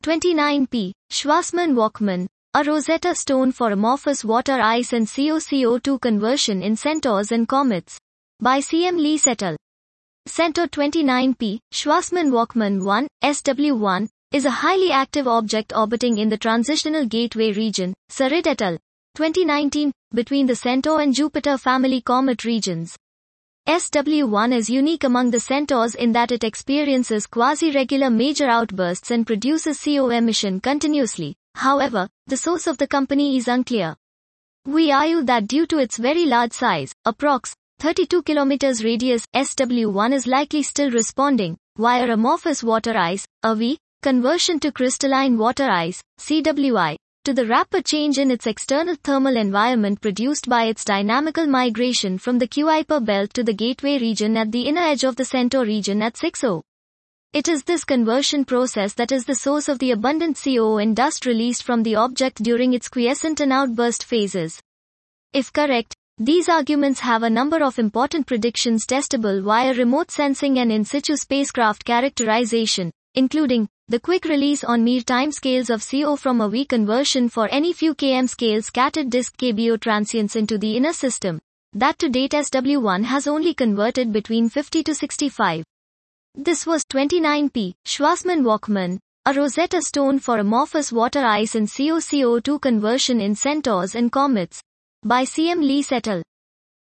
29p. Schwarzmann Walkman, a Rosetta Stone for amorphous water ice and CO-CO2 conversion in centaurs and comets. By C.M. Lees et al. Centaur 29p, Schwarzmann Walkman 1, SW1, is a highly active object orbiting in the transitional gateway region, Sarid et al. 2019, between the Centaur and Jupiter family comet regions. SW1 is unique among the centaurs in that it experiences quasi-regular major outbursts and produces CO emission continuously. However, the source of the company is unclear. We argue that due to its very large size, approx. 32 km radius, SW1 is likely still responding, via amorphous water ice, AV, conversion to crystalline water ice, CWI, to the rapid change in its external thermal environment produced by its dynamical migration from the Kuiper belt to the gateway region at the inner edge of the Centaur region at 6O. It is this conversion process that is the source of the abundant CO and dust released from the object during its quiescent and outburst phases. If correct, these arguments have a number of important predictions testable via remote sensing and in situ spacecraft characterization, including the quick release on mere timescales of CO from AV conversion for any few km scale scattered disk KBO transients into the inner system, that to date SW1 has only converted between 50 to 65. This was 29p, Schwarzmann Walkman, a Rosetta Stone for amorphous water ice and CO-CO2 conversion in centaurs and comets. By C.M. Lees et al.